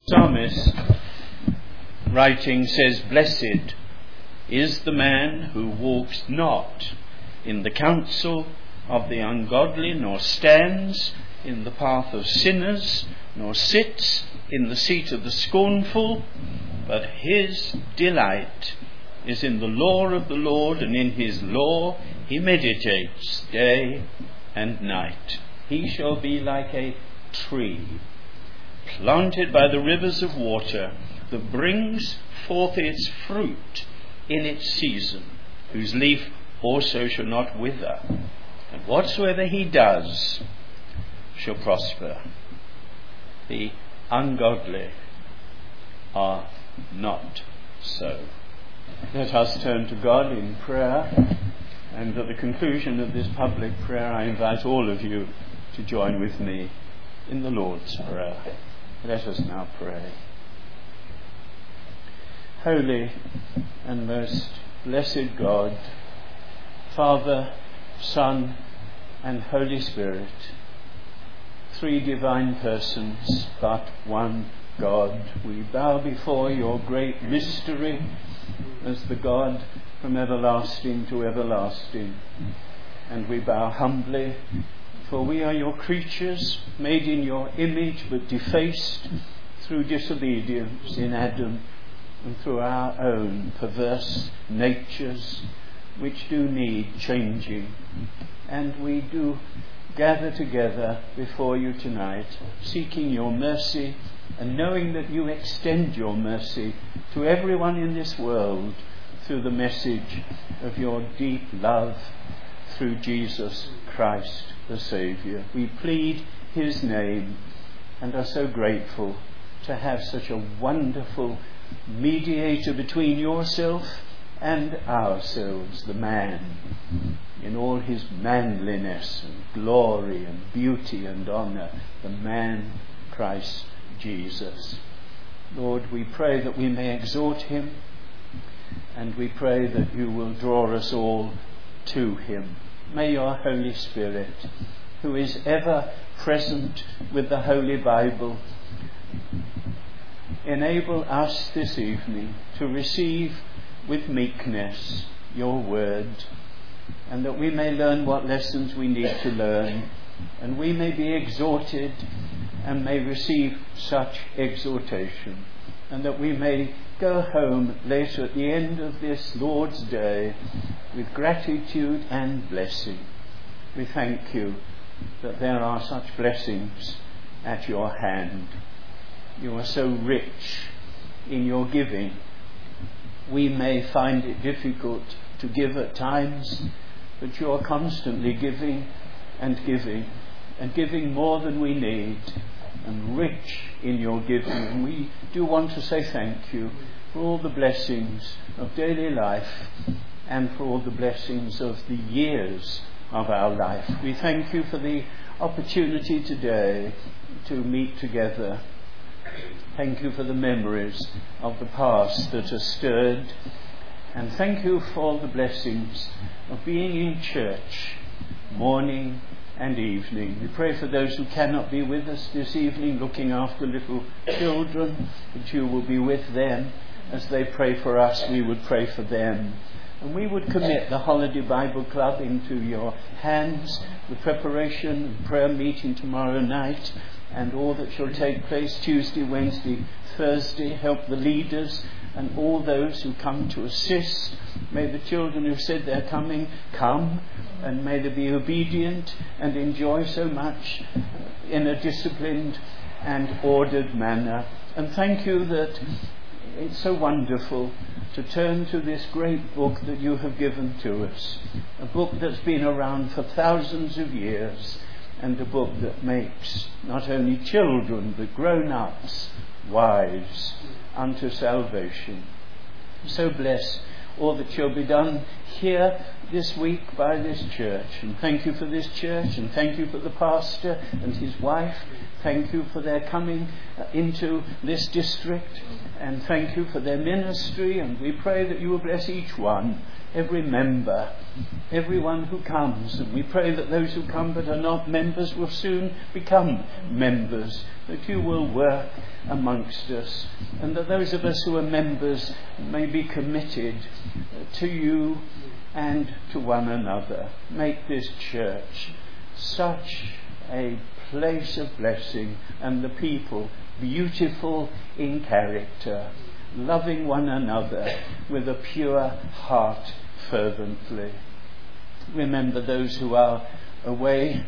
Psalmist, writing, says, "Blessed is the man who walks not in the counsel of the ungodly, nor stands in the path of sinners, nor sits in the seat of the scornful, but his delight is in the law of the Lord, and in his law he meditates day and night. He shall be like a tree planted by the rivers of water, that brings forth its fruit in its season, whose leaf also shall not wither, and whatsoever he does shall prosper." The ungodly are not so. Let us turn to God in prayer, and at the conclusion of this public prayer I invite all of you to join with me in the Lord's Prayer. Let us now pray. Holy and most blessed God, Father, Son, and Holy Spirit, three divine persons, but one God, we bow before your great mystery as the God from everlasting to everlasting, and we bow humbly, for we are your creatures, made in your image, but defaced through disobedience in Adam, and through our own perverse natures, which do need changing. And we do gather together before you tonight, seeking your mercy, and knowing that you extend your mercy to everyone in this world through the message of your deep love through Jesus Christ, the Saviour. We plead his name and are so grateful to have such a wonderful mediator between yourself and ourselves, the man, in all his manliness and glory and beauty and honour, the man Christ Jesus. Lord, we pray that we may exhort him, and we pray that you will draw us all to him. May your Holy Spirit, who is ever present with the Holy Bible, enable us this evening to receive with meekness your word, and that we may learn what lessons we need to learn, and we may be exhorted and may receive such exhortation, and that we may go home later at the end of this Lord's Day with gratitude and blessing. We thank you that there are such blessings at your hand. You are so rich in your giving. We may find it difficult to give at times, but you are constantly giving and giving, and giving more than we need, and rich in your giving. And we do want to say thank you for all the blessings of daily life and for all the blessings of the years of our life. We thank you for the opportunity today to meet together. Thank you for the memories of the past that are stirred, and thank you for all the blessings of being in church morning and evening. We pray for those who cannot be with us this evening, looking after little children, that you will be with them. As they pray for us, we would pray for them. And we would commit the Holiday Bible Club into your hands, the preparation and prayer meeting tomorrow night, and all that shall take place Tuesday, Wednesday, Thursday. Help the leaders and all those who come to assist. May the children who said they're coming, come, and may they be obedient and enjoy so much in a disciplined and ordered manner. And thank you that it's so wonderful to turn to this great book that you have given to us, a book that's been around for thousands of years, and a book that makes not only children but grown-ups wise unto salvation. So bless all that shall be done here this week by this church. And thank you for this church, and thank you for the pastor and his wife. Thank you for their coming into this district, and thank you for their ministry. And we pray that you will bless each one, every member, everyone who comes. And we pray that those who come but are not members will soon become members, that you will work amongst us, and that those of us who are members may be committed to you and to one another. Make this church such a place of blessing, and the people beautiful in character, loving one another with a pure heart fervently. Remember those who are away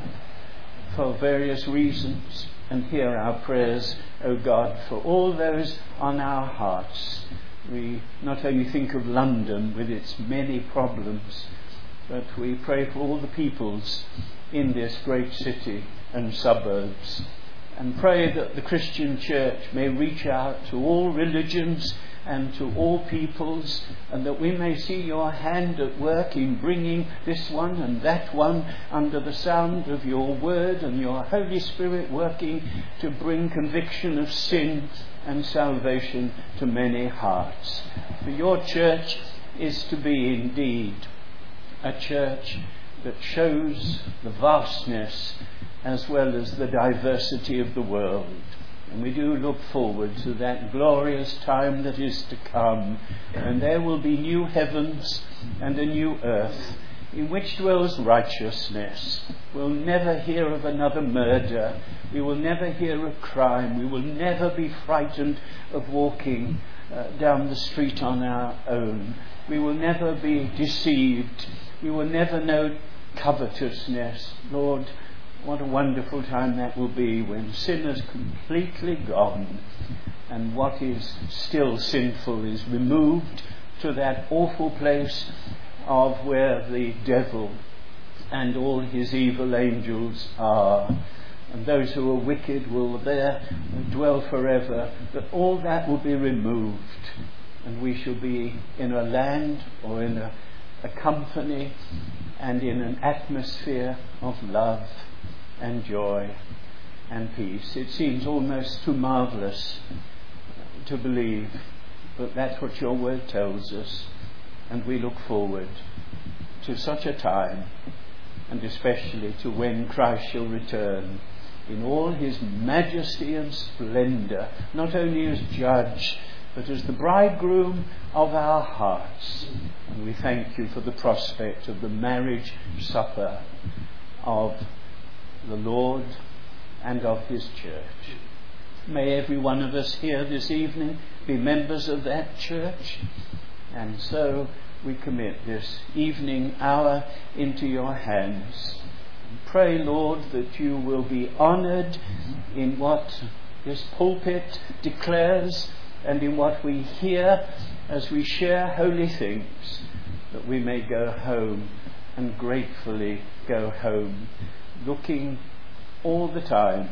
for various reasons, and hear our prayers, O God, for all those on our hearts. We not only think of London with its many problems, but we pray for all the peoples in this great city and suburbs, and pray that the Christian church may reach out to all religions and to all peoples, and that we may see your hand at work in bringing this one and that one under the sound of your word, and your Holy Spirit working to bring conviction of sin and salvation to many hearts. For your church is to be indeed a church that shows the vastness as well as the diversity of the world. And we do look forward to that glorious time that is to come, and there will be new heavens and a new earth in which dwells righteousness. We'll never hear of another murder. We will never hear of crime. We will never be frightened of walking down the street on our own. We will never be deceived. We will never know covetousness. Lord, what a wonderful time that will be, when sin is completely gone and what is still sinful is removed to that awful place of where the devil and all his evil angels are, and those who are wicked will there dwell forever. But all that will be removed, and we shall be in a land or in a company and in an atmosphere of love and joy and peace. It seems almost too marvellous to believe, but that's what your word tells us, and we look forward to such a time, and especially to when Christ shall return in all his majesty and splendour, not only as judge but as the bridegroom of our hearts. And we thank you for the prospect of the marriage supper of the Lord and of his church. May every one of us here this evening be members of that church, and so we commit this evening hour into your hands. Pray, Lord, that you will be honoured in what this pulpit declares and in what we hear as we share holy things, that we may go home and gratefully go home, looking all the time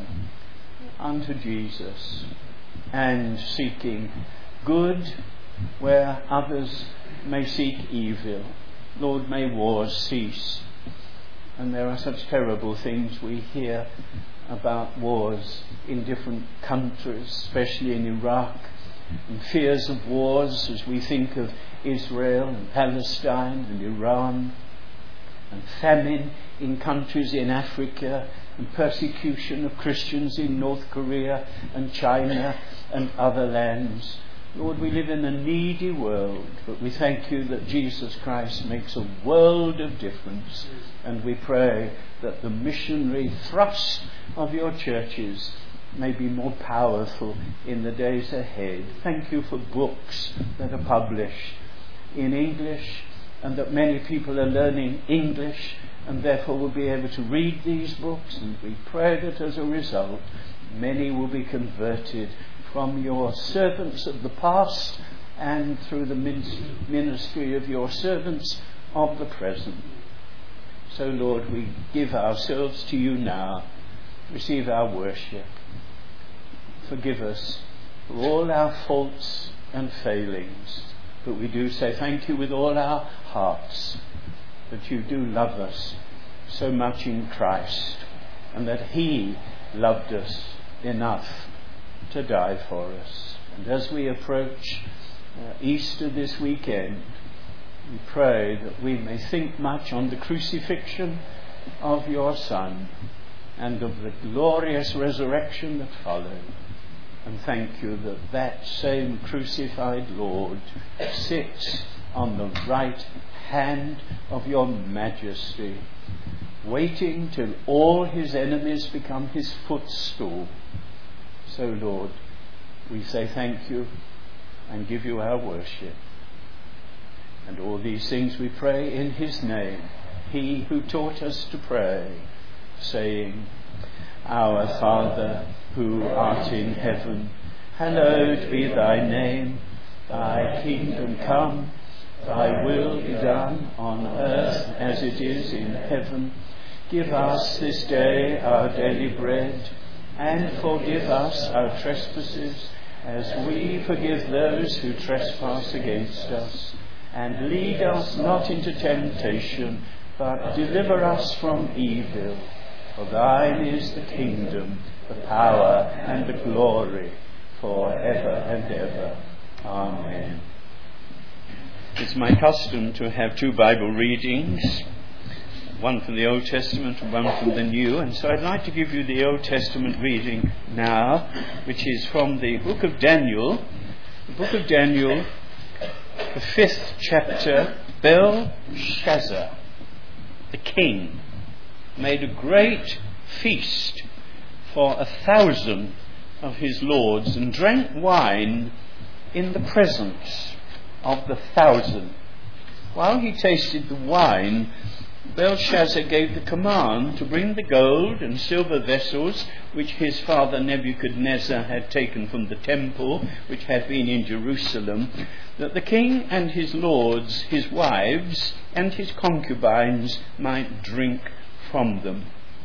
unto Jesus and seeking good where others may seek evil. Lord, may wars cease. And there are such terrible things we hear about wars in different countries, especially in Iraq, and fears of wars as we think of Israel and Palestine and Iran, and famine in countries in Africa, and persecution of Christians in North Korea and China and other lands. Lord, we live in a needy world, but we thank you that Jesus Christ makes a world of difference, and we pray that the missionary thrust of your churches may be more powerful in the days ahead. Thank you for books that are published in English, and that many people are learning English and therefore will be able to read these books, and we pray that as a result many will be converted from your servants of the past and through the ministry of your servants of the present. So, Lord, we give ourselves to you now. Receive our worship. Forgive us for all our faults and failings, but we do say thank you with all our hearts that you do love us so much in Christ, and that he loved us enough to die for us. And as we approach Easter this weekend, we pray that we may think much on the crucifixion of your Son and of the glorious resurrection that followed. And thank you that that same crucified Lord sits on the right hand of your majesty, waiting till all his enemies become his footstool. So, Lord, we say thank you and give you our worship. And all these things we pray in his name, he who taught us to pray, saying, Our Father, who art in heaven, hallowed be thy name. Thy kingdom come, thy will be done on earth as it is in heaven. Give us this day our daily bread, and forgive us our trespasses, as we forgive those who trespass against us. And lead us not into temptation, but deliver us from evil. For thine is the kingdom, the power, and the glory, for ever and ever. Amen. It's my custom to have two Bible readings, one from the Old Testament and one from the New. And so I'd like to give you the Old Testament reading now, which is from the book of Daniel. The book of Daniel, the 5th chapter. Belshazzar, the king, made a great feast for 1,000 of his lords, and drank wine in the presence of the 1,000. While he tasted the wine, Belshazzar gave the command to bring the gold and silver vessels which his father Nebuchadnezzar had taken from the temple which had been in Jerusalem, that the king and his lords, his wives, and his concubines might drink from them.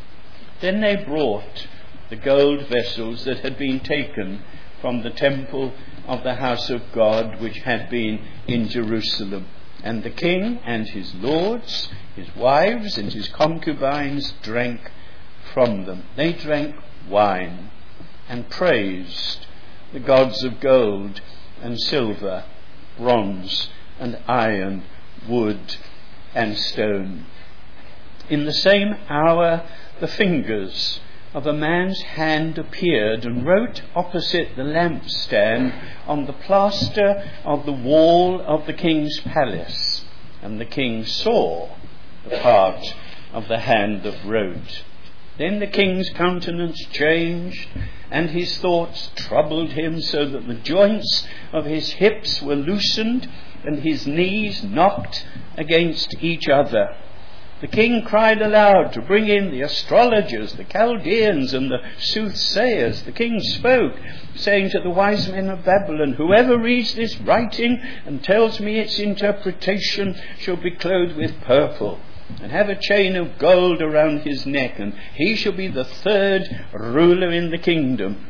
Then they brought the gold vessels that had been taken from the temple of the house of God which had been in Jerusalem. And the king and his lords, his wives, and his concubines drank from them. They drank wine and praised the gods of gold and silver, bronze and iron, wood and stone. In the same hour the fingers of a man's hand appeared and wrote opposite the lampstand on the plaster of the wall of the king's palace. And the king saw the part of the hand that wrote. Then the king's countenance changed, and his thoughts troubled him, so that the joints of his hips were loosened, and his knees knocked against each other. The king cried aloud to bring in the astrologers, the Chaldeans, and the soothsayers. The king spoke, saying to the wise men of Babylon, Whoever reads this writing and tells me its interpretation shall be clothed with purple, and have a chain of gold around his neck, and he shall be the 3rd ruler in the kingdom.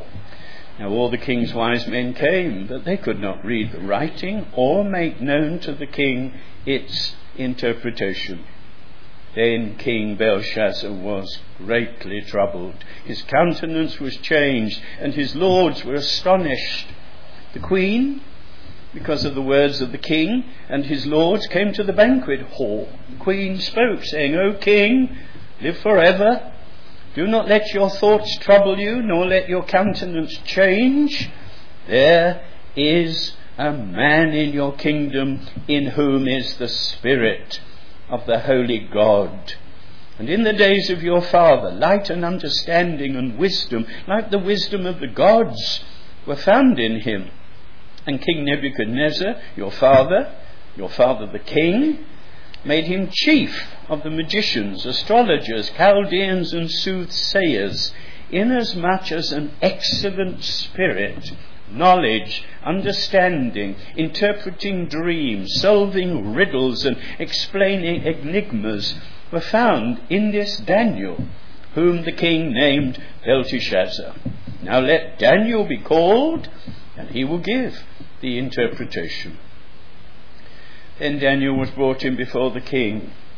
Now all the king's wise men came, but they could not read the writing or make known to the king its interpretation. Then King Belshazzar was greatly troubled. His countenance was changed, and his lords were astonished. The queen, because of the words of the king, and his lords came to the banquet hall. The queen spoke, saying, O king, live forever. Do not let your thoughts trouble you, nor let your countenance change. There is a man in your kingdom in whom is the Spirit of the Holy God. And in the days of your father, light and understanding and wisdom, like the wisdom of the gods, were found in him. And King Nebuchadnezzar, your father the king, made him chief of the magicians, astrologers, Chaldeans, and soothsayers, inasmuch as an excellent spirit, knowledge, understanding, interpreting dreams, solving riddles, and explaining enigmas were found in this Daniel, whom the king named Belteshazzar. Now let Daniel be called, and he will give the interpretation. Then Daniel was brought in before the king,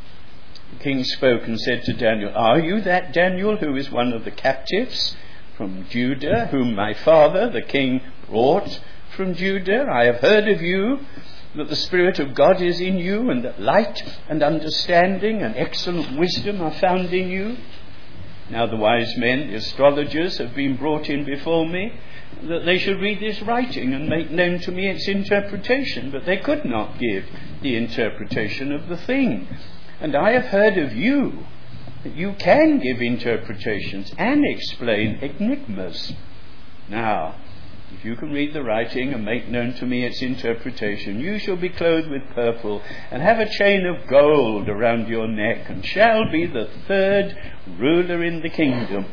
The king spoke and said to Daniel, "Are you that Daniel who is one of the captives from Judah, whom my father, the king, brought from Judah? I have heard of you, that the Spirit of God is in you, and that light and understanding and excellent wisdom are found in you. Now the wise men, the astrologers, have been brought in before me, that they should read this writing and make known to me its interpretation, but they could not give the interpretation of the thing. And I have heard of you, that you can give interpretations and explain enigmas. Now, if you can read the writing and make known to me its interpretation, you shall be clothed with purple and have a chain of gold around your neck, and shall be the third ruler in the kingdom."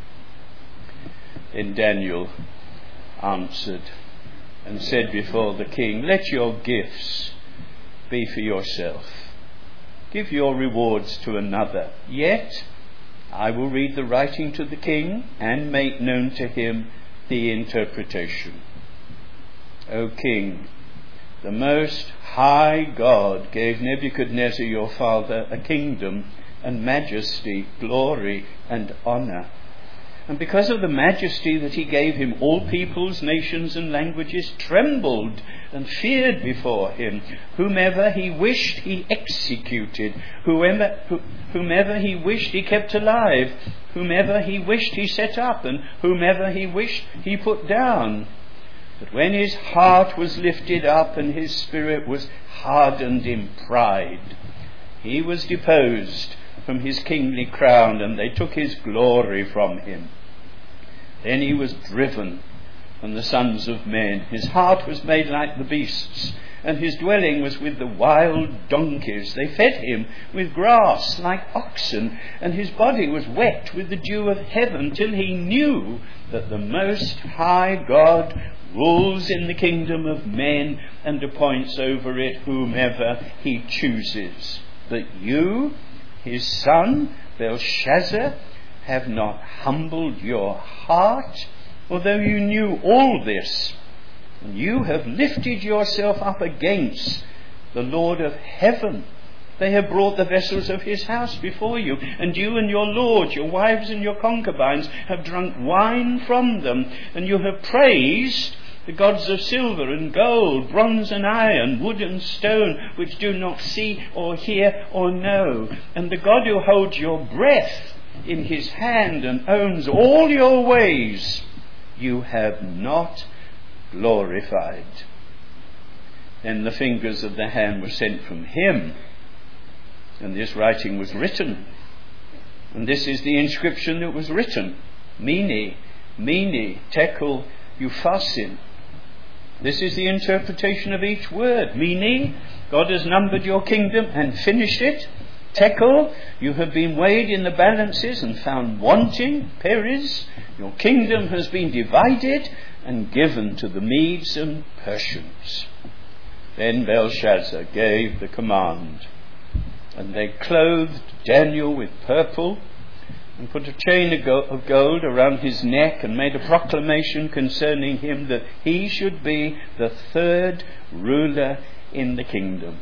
Then Daniel answered and said before the king, "Let your gifts be for yourself. Give your rewards to another. Yet I will read the writing to the king and make known to him the interpretation. O king, the Most High God gave Nebuchadnezzar your father a kingdom and majesty, glory and honor. And because of the majesty that he gave him, all peoples, nations and languages trembled and feared before him. Whomever he wished he executed, whomever he wished he kept alive, whomever he wished he set up, and whomever he wished he put down. But when his heart was lifted up and his spirit was hardened in pride, he was deposed from his kingly crown, and they took his glory from him. Then he was driven from the sons of men. His heart was made like the beasts, and his dwelling was with the wild donkeys. They fed him with grass like oxen, and his body was wet with the dew of heaven, till he knew that the Most High God rules in the kingdom of men and appoints over it whomever he chooses. But you, his son Belshazzar, have not humbled your heart, although you knew all this. And you have lifted yourself up against the Lord of heaven. They have brought the vessels of his house before you, and you and your lords, your wives and your concubines, have drunk wine from them, and you have praised the gods of silver and gold, bronze and iron, wood and stone, which do not see or hear or know. And the God who holds your breath in his hand and owns all your ways, you have not glorified. Then the fingers of the hand were sent from him, and this writing was written. And this is the inscription that was written: Mene, Mene, Tekel, Upharsin. This is the interpretation of each word. Mene, God has numbered your kingdom and finished it. Tekel, you have been weighed in the balances and found wanting. Peres, your kingdom has been divided and given to the Medes and Persians. Then Belshazzar gave the command, and they clothed Daniel with purple, and put a chain of gold around his neck, and made a proclamation concerning him, that he should be the third ruler in the kingdom.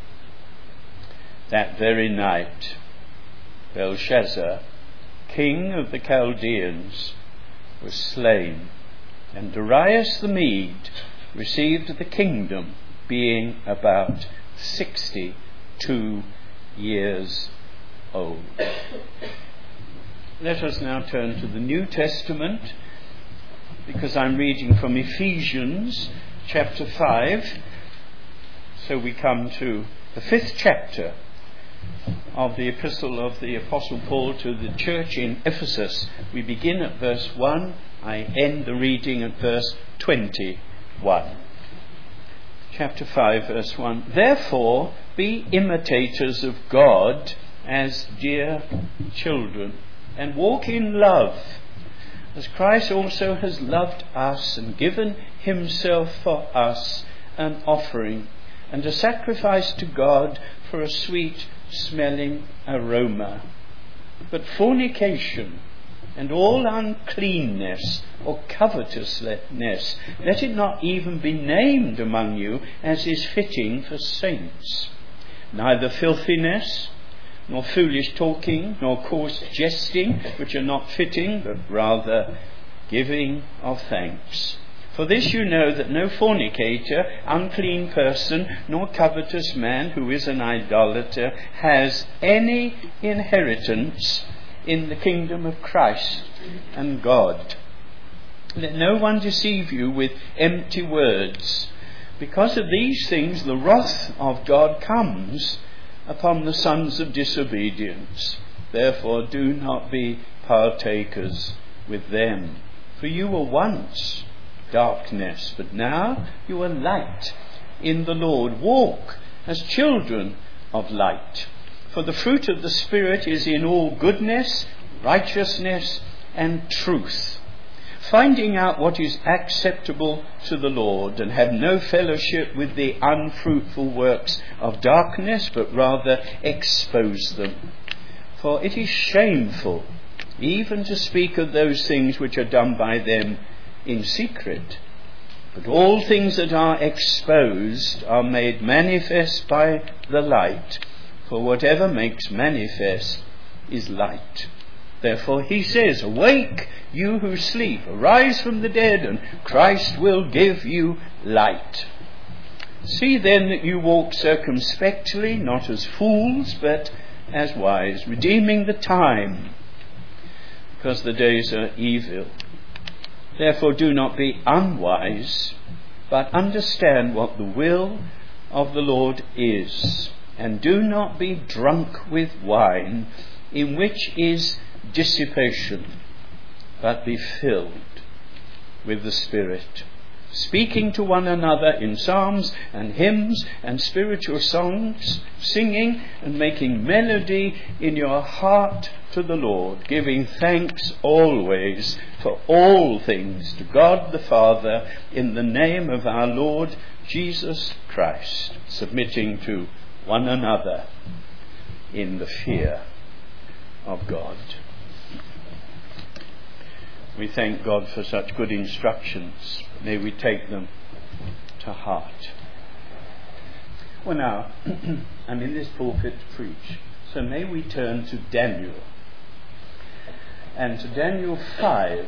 That very night, Belshazzar, king of the Chaldeans, was slain, and Darius the Mede received the kingdom, being about 62 years old. Let us now turn to the New Testament, because I'm reading from Ephesians chapter 5. So we come to the 5th chapter of the epistle of the Apostle Paul to the church in Ephesus. We begin at verse 1. I end the reading at verse 21. Chapter 5, verse 1. Therefore, be imitators of God as dear children, and walk in love, as Christ also has loved us and given himself for us, an offering and a sacrifice to God for a sweet smelling aroma. But fornication and all uncleanness or covetousness, let it not even be named among you, as is fitting for saints. Neither filthiness, nor foolish talking, nor coarse jesting, which are not fitting, but rather giving of thanks. For this you know, that no fornicator, unclean person, nor covetous man who is an idolater has any inheritance in the kingdom of Christ and God. Let no one deceive you with empty words. Because of these things the wrath of God comes upon the sons of disobedience. Therefore do not be partakers with them. For you were once darkness, but now you are light in the Lord. Walk as children of light. For the fruit of the Spirit is in all goodness, righteousness, and truth, finding out what is acceptable to the Lord, and have no fellowship with the unfruitful works of darkness, but rather expose them. For it is shameful even to speak of those things which are done by them in secret. But all things that are exposed are made manifest by the light, for whatever makes manifest is light. Therefore he says, awake, you who sleep, arise from the dead, and Christ will give you light. See then that you walk circumspectly, not as fools, but as wise, redeeming the time, because the days are evil. Therefore do not be unwise, but understand what the will of the Lord is. And do not be drunk with wine, in which is dissipation, but be filled with the Spirit, speaking to one another in psalms and hymns and spiritual songs, singing and making melody in your heart to the Lord, giving thanks always for all things to God the Father in the name of our Lord Jesus Christ, submitting to one another in the fear of God. We thank God for such good instructions. May we take them to heart. Well, now, I'm in this pulpit to preach, so may we turn to Daniel. And to Daniel 5.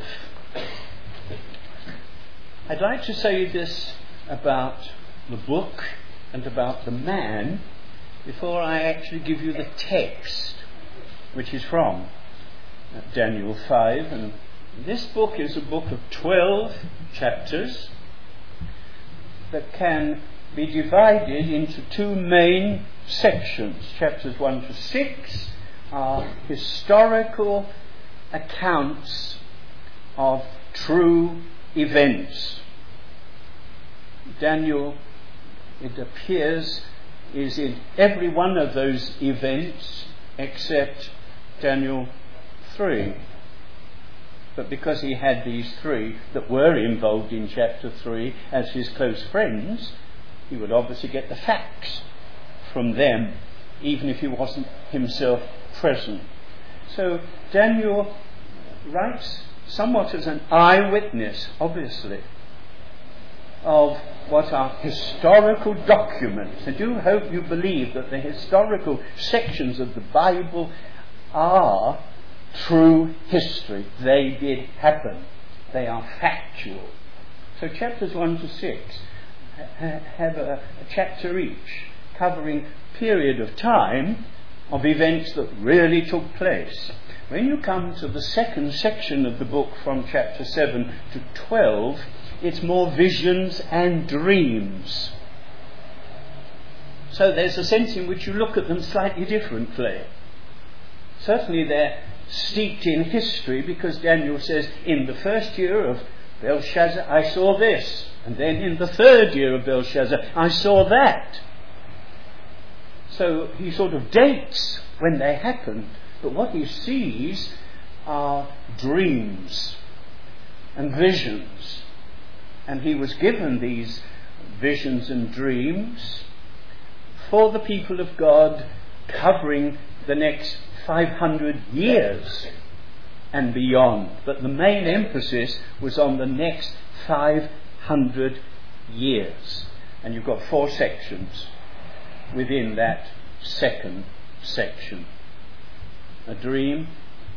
I'd like to say this about the book and about the man before I actually give you the text, which is from Daniel 5. And this book is a book of 12 chapters that can be divided into two main sections. Chapters 1 to 6 are historical accounts of true events. Daniel, it appears, is in every one of those events except Daniel 3. But because he had these three that were involved in chapter 3 as his close friends, he would obviously get the facts from them, even if he wasn't himself present. So Daniel writes somewhat as an eyewitness, obviously, of what are historical documents. I do hope you believe that the historical sections of the Bible are true history. They did happen. They are factual. So chapters 1 to 6 have a chapter each, covering a period of time of events that really took place. When you come to the second section of the book, from chapter 7 to 12, it's more visions and dreams. So there's a sense in which you look at them slightly differently. Certainly they're steeped in history, because Daniel says, in the first year of Belshazzar I saw this, and then in the third year of Belshazzar I saw that. So he sort of dates when they happened, but what he sees are dreams and visions. And he was given these visions and dreams for the people of God, covering the next 500 years and beyond. But the main emphasis was on the next 500 years. And you've got 4 sections within that second section. A dream.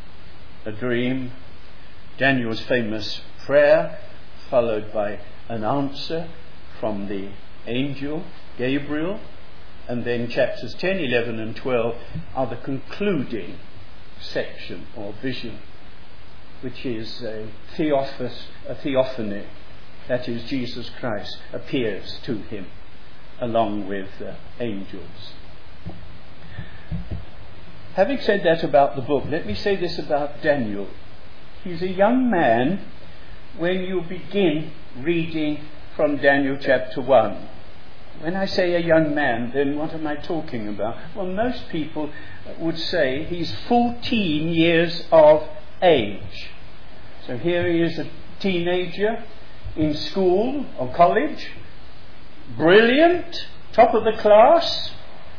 Daniel's famous prayer, followed by an answer from the angel Gabriel. And then chapters 10, 11 and 12 are the concluding section or vision, which is a theophany. That is, Jesus Christ appears to him along with angels. Having said that about the book, let me say this about Daniel. He's a young man when you begin reading from Daniel chapter 1. When I say a young man, then what am I talking about? Well, most people would say he's 14 years of age. So here he is, a teenager in school or college, brilliant, top of the class,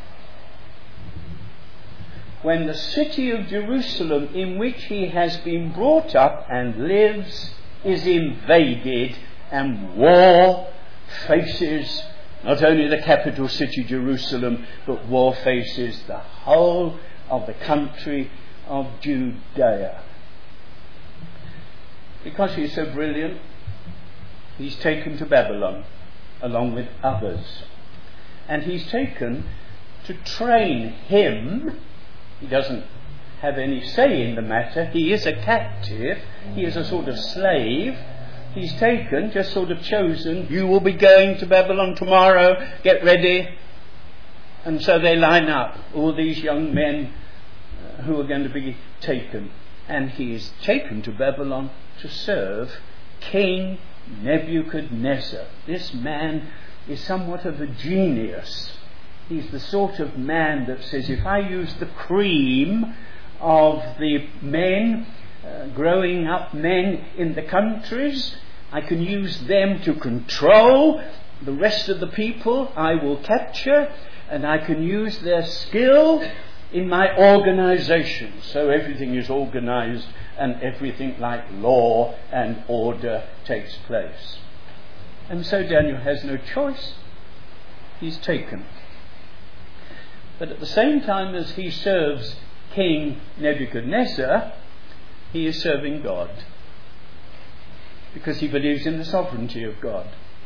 when the city of Jerusalem, in which he has been brought up and lives, is invaded, and war faces not only the capital city Jerusalem, but war faces the whole of the country of Judea. Because he's so brilliant, he's taken to Babylon along with others. And he's taken to train him. He doesn't have any say in the matter. He is a captive. He is a sort of slave. He's taken, just sort of chosen, you will be going to Babylon tomorrow, get ready. And so they line up, all these young men who are going to be taken. And he is taken to Babylon to serve King Nebuchadnezzar. This man is somewhat of a genius. He's the sort of man that says, if I use the cream of the men, growing up men in the countries, I can use them to control the rest of the people I will capture, and I can use their skill in my organization. So everything is organized and everything like law and order takes place. And so Daniel has no choice. He's taken. But at the same time as he serves King Nebuchadnezzar, he is serving God, because he believes in the sovereignty of God.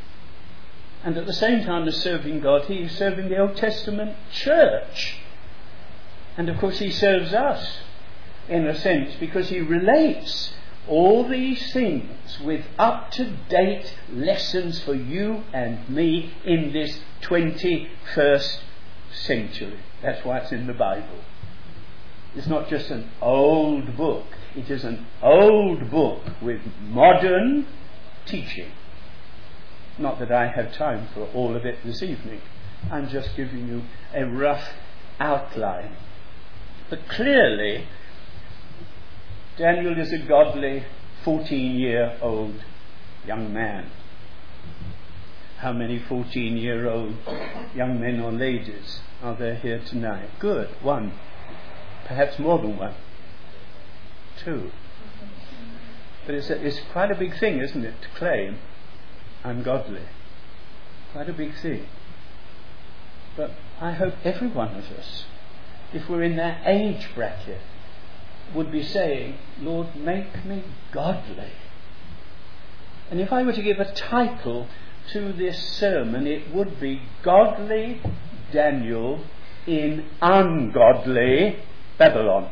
And at the same time as serving God, he is serving the Old Testament church. And of course he serves us, in a sense, because he relates all these things with up-to-date lessons for you and me in this 21st century. That's why it's in the Bible. It's not just an old book. It is an old book with modern teaching. Not that I have time for all of it this evening. I'm just giving you a rough outline. But clearly, Daniel is a godly 14-year-old young man. How many 14-year-old young men or ladies are there here tonight? Good, one. Perhaps more than one. Two. But it's quite a big thing, isn't it, to claim I'm godly. Quite a big thing. But I hope every one of us, if we're in that age bracket, would be saying, Lord, make me godly. And if I were to give a title to this sermon, it would be Godly Daniel in Ungodly Babylon.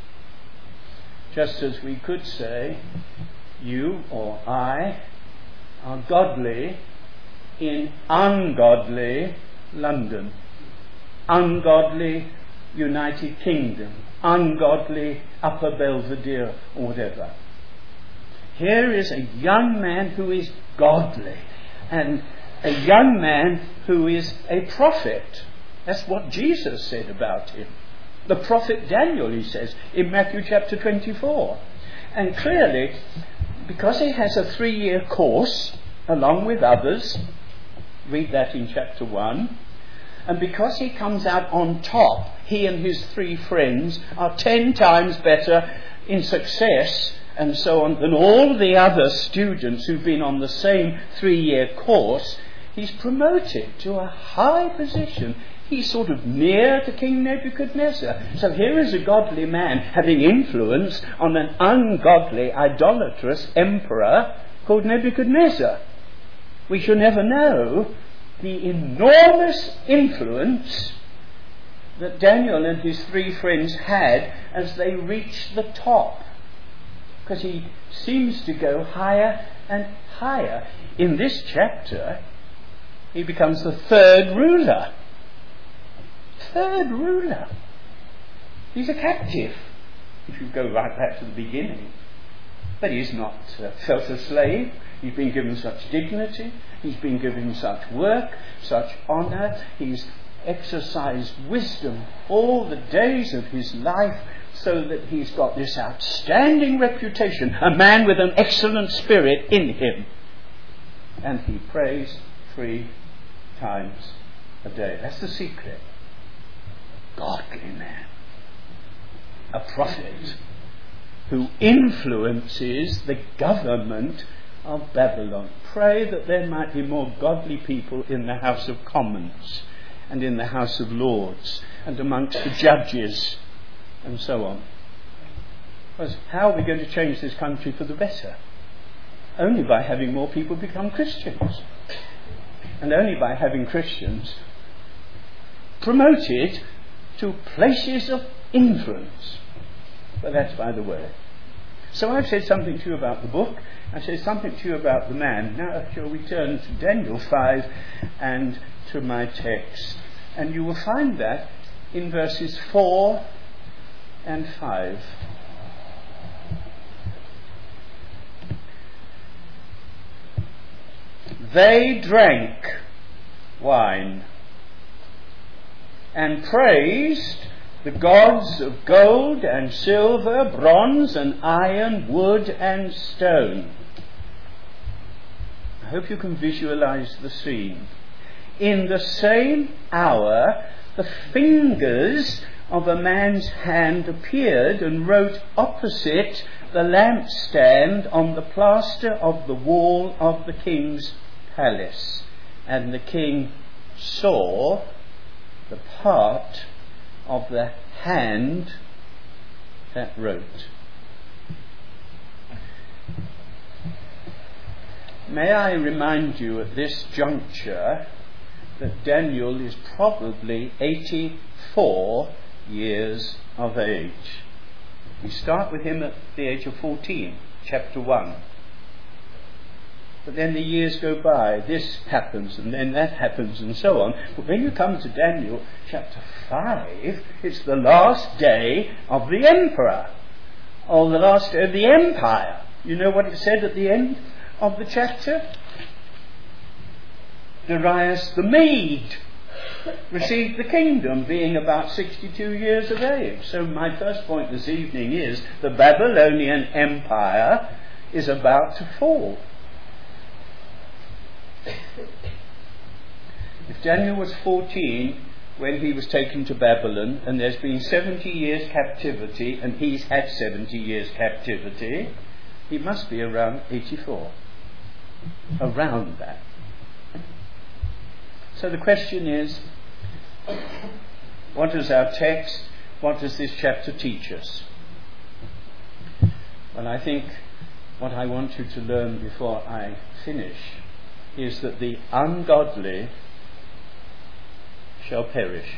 Just as we could say, you or I are godly in ungodly London, ungodly United Kingdom, ungodly Upper Belvedere, or whatever. Here is a young man who is godly, and a young man who is a prophet. That's what Jesus said about him. The prophet Daniel, he says, in Matthew chapter 24. And clearly, because he has a 3-year course, along with others, read that in chapter 1, and because he comes out on top, he and his 3 friends are 10 times better in success and so on than all the other students who've been on the same 3-year course, he's promoted to a high position. He's sort of near to King Nebuchadnezzar. So here is a godly man having influence on an ungodly, idolatrous emperor called Nebuchadnezzar. We shall never know the enormous influence that Daniel and his three friends had as they reached the top, because he seems to go higher and higher. In this chapter, he becomes the third ruler. Third ruler. He's a captive, if you go right back to the beginning. But he's not felt a slave. He's been given such dignity. He's been given such work, such honour. He's exercised wisdom all the days of his life, so that he's got this outstanding reputation, a man with an excellent spirit in him. And he prays 3 times a day. That's the secret. Godly man. A prophet who influences the government of Babylon. Pray that there might be more godly people in the House of Commons and in the House of Lords and amongst the judges and so on. Because how are we going to change this country for the better? Only by having more people become Christians. And only by having Christians promoted to places of influence. But that's by the way. So I've said something to you about the book. I said something to you about the man. Now shall we turn to Daniel 5 and to my text. And you will find that in verses 4 and 5. They drank wine and praised the gods of gold and silver, bronze and iron, wood and stone. I hope you can visualize the scene. In the same hour, the fingers of a man's hand appeared and wrote opposite the lampstand on the plaster of the wall of the king's palace. And the king saw the part of the hand that wrote. May I remind you at this juncture that Daniel is probably 84 years of age. We start with him at the age of 14, chapter 1. But then the years go by, this happens and then that happens and so on. But when you come to Daniel chapter 5, it's the last day of the emperor, or the last day of the empire. You know what it said at the end of the chapter? Darius the Mede received the kingdom, being about 62 years of age. So my first point this evening is the Babylonian Empire is about to fall. If Daniel was 14 when he was taken to Babylon, and there's been 70 years captivity, and he's had 70 years captivity, he must be around 84. Around that. So the question is, what is our text? What does this chapter teach us? Well, I think what I want you to learn before I finish is that the ungodly shall perish.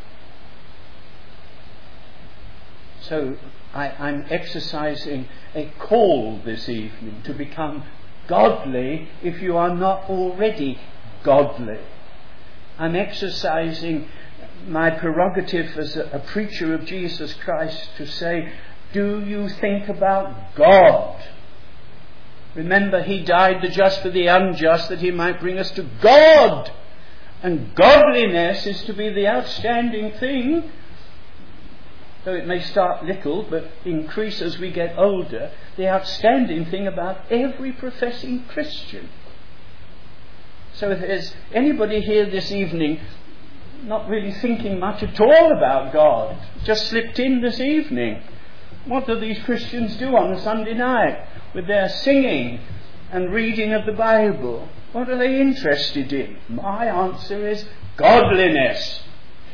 So I'm exercising a call this evening to become godly if you are not already godly. I'm exercising my prerogative as a preacher of Jesus Christ to say, do you think about God? Remember, he died the just for the unjust, that he might bring us to God. And godliness is to be the outstanding thing, though it may start little but increase as we get older, the outstanding thing about every professing Christian. So if there's anybody here this evening not really thinking much at all about God, just slipped in this evening, what do these Christians do on a Sunday night with their singing and reading of the Bible? What are they interested in? My answer is godliness.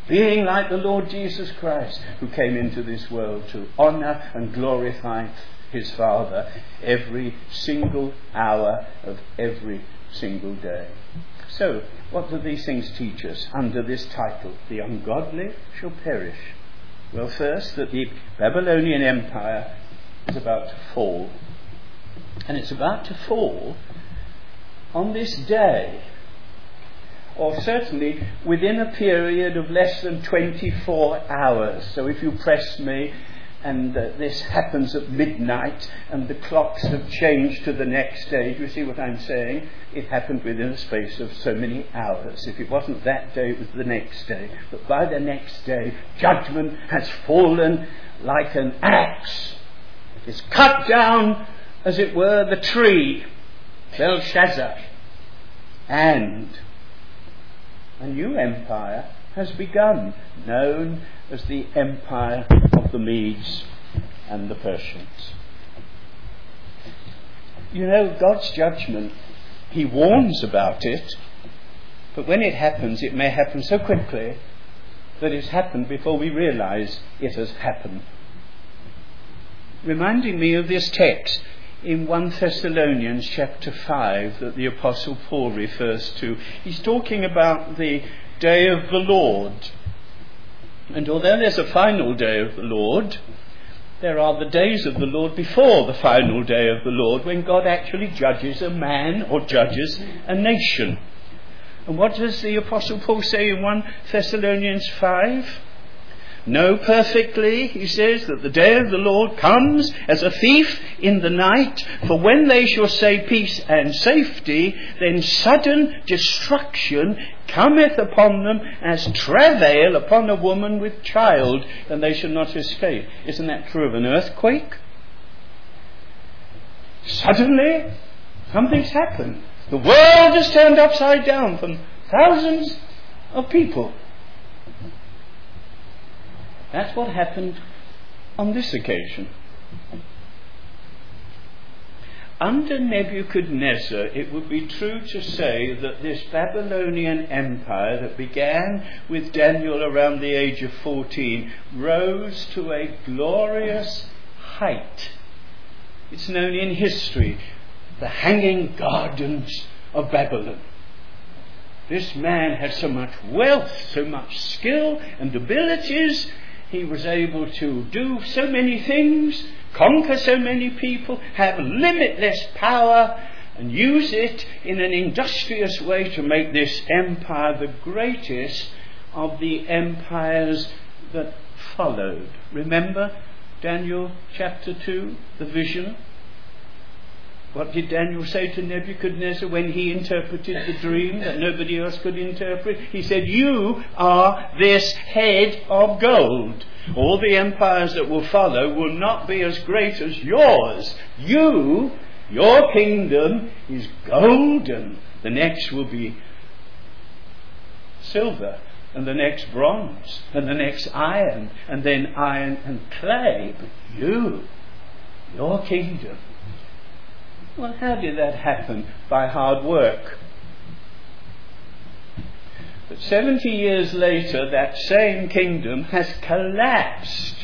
being like the Lord Jesus Christ, who came into this world to honour and glorify his Father every single hour of every single day. So, what do these things teach us under this title, The Ungodly Shall Perish? Well, first, that the Babylonian Empire is about to fall. And it's about to fall on this day, or certainly within a period of less than 24 hours. So if you press me and this happens at midnight and the clocks have changed to the next day, do you see what I'm saying? It happened within a space of so many hours. If it wasn't that day, it was the next day. But by the next day, judgment has fallen like an axe. It's cut down, as it were, the tree, Belshazzar, and a new empire has begun, known as the Empire of the Medes and the Persians. You know, God's judgment, he warns about it, but when it happens, it may happen so quickly that it's happened before we realize it has happened. Reminding me of this text in 1 Thessalonians chapter 5 that the Apostle Paul refers to. He's talking about the day of the Lord. And although there's a final day of the Lord, there are the days of the Lord before the final day of the Lord, when God actually judges a man or judges a nation. And what does the Apostle Paul say in 1 Thessalonians 5? Know perfectly, he says, that the day of the Lord comes as a thief in the night. For when they shall say peace and safety, then sudden destruction cometh upon them as travail upon a woman with child, and they shall not escape. Isn't that true of an earthquake? Suddenly, something's happened. The world has turned upside down from thousands of people. That's what happened on this occasion. Under Nebuchadnezzar, it would be true to say that this Babylonian empire that began with Daniel around the age of 14 rose to a glorious height. It's known in history, the Hanging Gardens of Babylon. This man had so much wealth, so much skill and abilities. He was able to do so many things, conquer so many people, have limitless power, and use it in an industrious way to make this empire the greatest of the empires that followed. Remember Daniel chapter 2, the vision? What did Daniel say to Nebuchadnezzar when he interpreted the dream that nobody else could interpret? He said, "You are this head of gold. All the empires that will follow will not be as great as yours. Your kingdom is golden. The next will be silver, and the next bronze, and the next iron, and then iron and clay. But your kingdom." Well, how did that happen? By hard work. But 70 years later, that same kingdom has collapsed.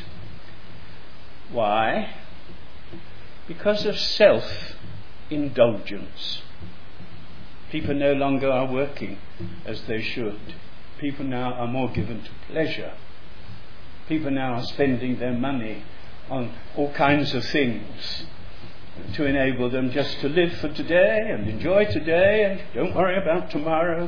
Why? Because of self-indulgence. People no longer are working as they should. People now are more given to pleasure. People now are spending their money on all kinds of things to enable them just to live for today and enjoy today and don't worry about tomorrow.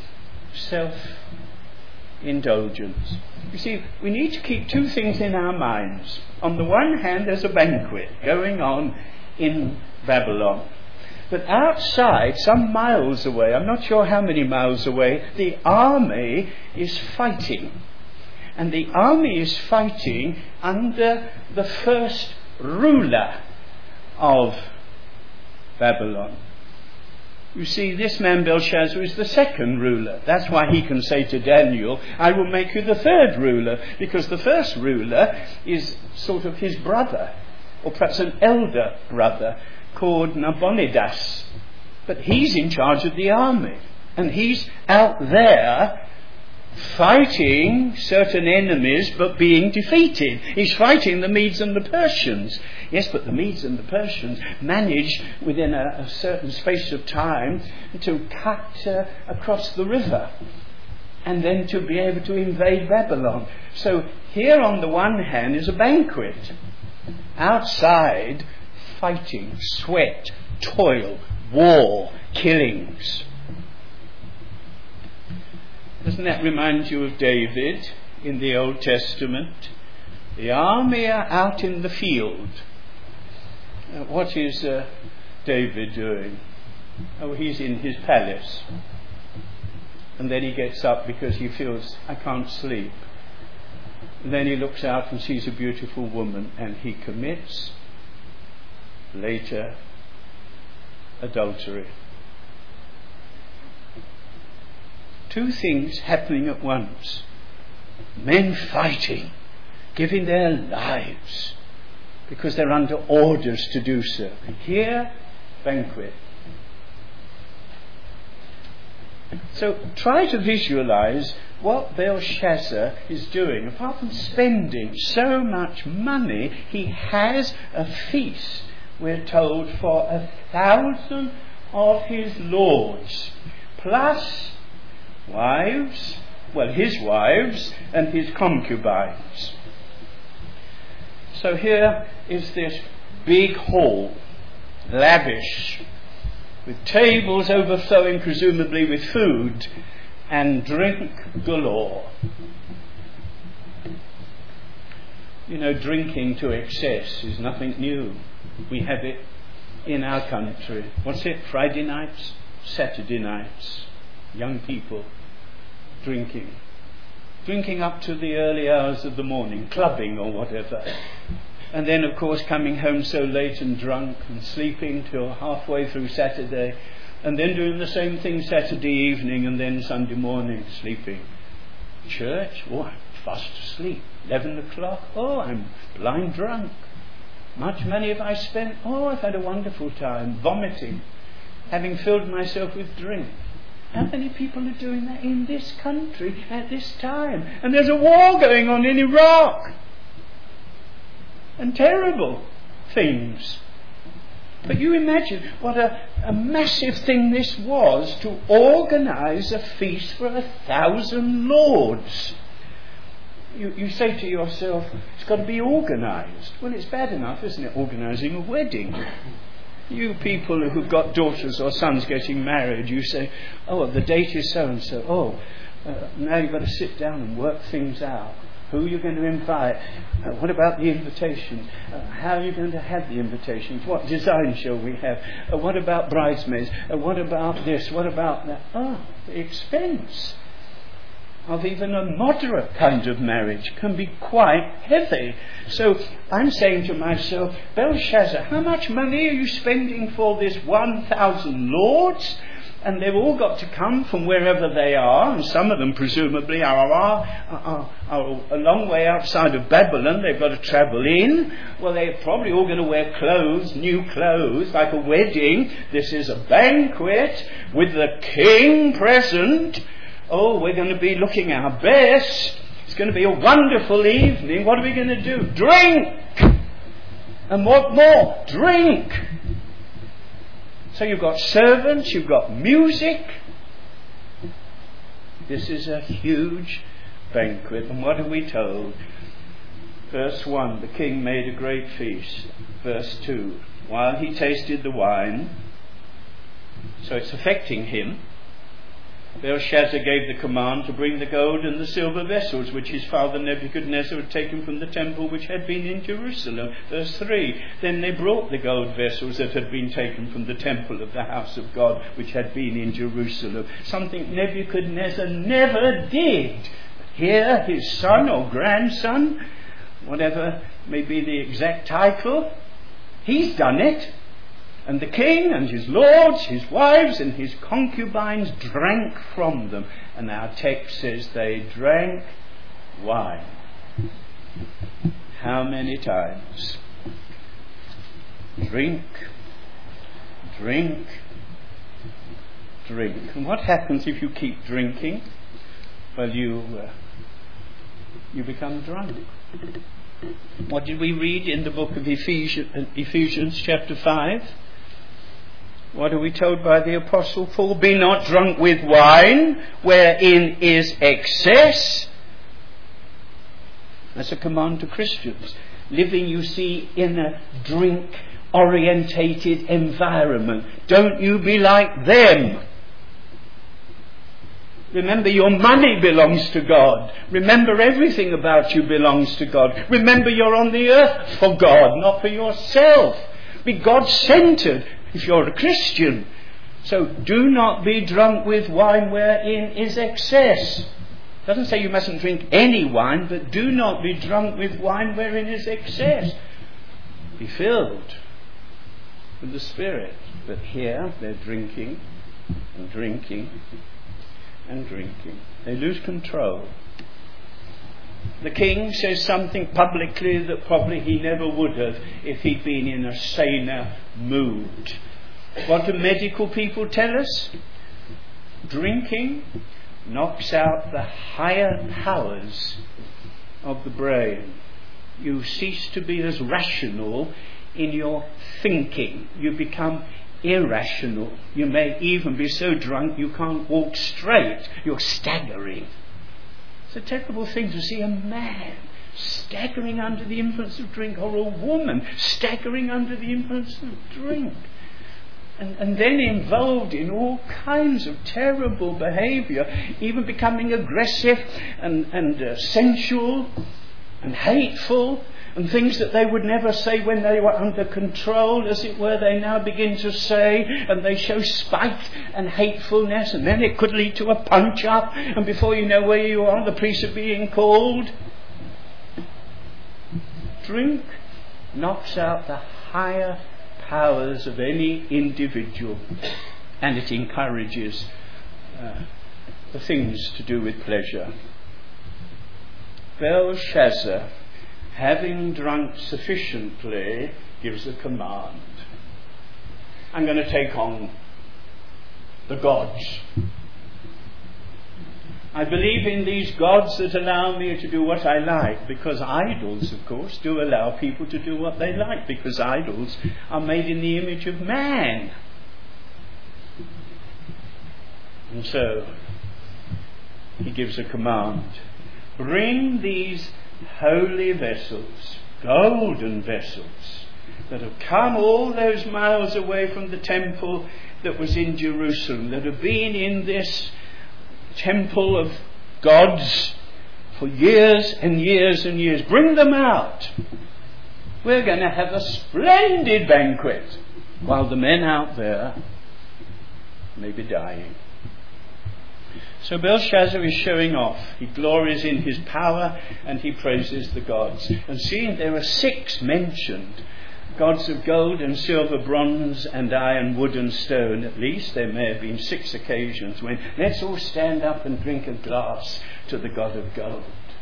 Self-indulgence. You see, we need to keep two things in our minds. On the one hand, there's a banquet going on in Babylon. But outside, some miles away, I'm not sure how many miles away, the army is fighting. And the army is fighting under the first ruler of Babylon. You see, this man Belshazzar is the second ruler. That's why he can say to Daniel, "I will make you the third ruler," because the first ruler is sort of his brother, or perhaps an elder brother called Nabonidus. But he's in charge of the army, and he's out there fighting certain enemies but being defeated. He's fighting the Medes and the Persians. Yes, but the Medes and the Persians managed within a certain space of time to cut across the river and then to be able to invade Babylon. So here on the one hand is a banquet. Outside, fighting, sweat, toil, war, killings. Doesn't that remind you of David in the Old Testament? The army are out in the field. What is David doing? Oh, he's in his palace. And then he gets up because he feels, I can't sleep. And then he looks out and sees a beautiful woman and he commits later adultery. Two things happening at once. Men fighting, giving their lives because they're under orders to do so. Here, banquet. So try to visualize what Belshazzar is doing. Apart from spending so much money, he has a feast, we're told, for 1,000 of his lords, plus wives, well, his wives and his concubines. So here is this big hall, lavish, with tables overflowing presumably with food and drink galore. You know, drinking to excess is nothing new. We have it in our country. What's it? Friday nights, Saturday nights. Young people drinking up to the early hours of the morning, clubbing or whatever. And then, of course, coming home so late and drunk and sleeping till halfway through Saturday, and then doing the same thing Saturday evening and then Sunday morning, sleeping. Church? Oh, I'm fast asleep. 11 o'clock? Oh, I'm blind drunk. Much money have I spent? Oh, I've had a wonderful time. Vomiting, having filled myself with drink. How many people are doing that in this country at this time? And there's a war going on in Iraq. And terrible things. But you imagine what a massive thing this was to organise a feast for 1,000 lords. You say to yourself, it's got to be organised. Well, it's bad enough, isn't it, organising a wedding? You people who've got daughters or sons getting married, you say, oh, the date is so-and-so. Oh, now you've got to sit down and work things out. Who are you going to invite? What about the invitations? How are you going to have the invitations? What design shall we have? What about bridesmaids? What about this? What about that? The expense of even a moderate kind of marriage can be quite heavy. So I'm saying to myself, Belshazzar, how much money are you spending for this 1,000 lords? And they've all got to come from wherever they are, and some of them presumably are a long way outside of Babylon. They've got to travel in. Well, they're probably all going to wear clothes, new clothes, like a wedding. This is a banquet with the king present. Oh, we're going to be looking our best. It's going to be a wonderful evening. What are we going to do? Drink! And what more? Drink! So you've got servants, you've got music. This is a huge banquet. And what are we told? Verse 1, the king made a great feast. Verse 2, while he tasted the wine, so it's affecting him, Belshazzar gave the command to bring the gold and the silver vessels which his father Nebuchadnezzar had taken from the temple which had been in Jerusalem. Verse 3, then they brought the gold vessels that had been taken from the temple of the house of God which had been in Jerusalem. Something Nebuchadnezzar never did. Here, his son or grandson, whatever may be the exact title, he's done it. And the king and his lords, his wives and his concubines drank from them. And our text says they drank wine. How many times? Drink, drink, drink. And what happens if you keep drinking? well, you become drunk. What did we read in the book of Ephesians chapter 5? What are we told by the Apostle Paul? Be not drunk with wine, wherein is excess. That's a command to Christians. Living, you see, in a drink-orientated environment. Don't you be like them. Remember, your money belongs to God. Remember, everything about you belongs to God. Remember, you're on the earth for God, not for yourself. Be God-centered if you're a Christian. So do not be drunk with wine wherein is excess. It doesn't say you mustn't drink any wine, but do not be drunk with wine wherein is excess. Be filled with the Spirit. But here they're drinking and drinking and drinking. They lose control. The king says something publicly that probably he never would have if he'd been in a saner mood. What do medical people tell us? Drinking knocks out the higher powers of the brain. You cease to be as rational in your thinking. You become irrational. You may even be so drunk you can't walk straight. You're staggering. It's a terrible thing to see a man staggering under the influence of drink, or a woman staggering under the influence of drink. And then involved in all kinds of terrible behaviour, even becoming aggressive and sensual and hateful, and things that they would never say when they were under control, as it were, they now begin to say, and they show spite and hatefulness, and then it could lead to a punch-up, and before you know where you are, the police are being called. Drink knocks out the higher powers of any individual, and it encourages the things to do with pleasure. Belshazzar, having drunk sufficiently, gives a command. I'm going to take on the gods. I believe in these gods that allow me to do what I like, because idols, of course, do allow people to do what they like, because idols are made in the image of man. And so, he gives a command. Bring these holy vessels, golden vessels, that have come all those miles away from the temple that was in Jerusalem, that have been in this temple of gods for years and years and years. Bring them out. We're going to have a splendid banquet while the men out there may be dying. So Belshazzar is showing off. He glories in his power and he praises the gods. And seeing there are 6 mentioned, gods of gold and silver, bronze and iron, wood and stone, at least there may have been 6 occasions when let's all stand up and drink a glass to the god of gold.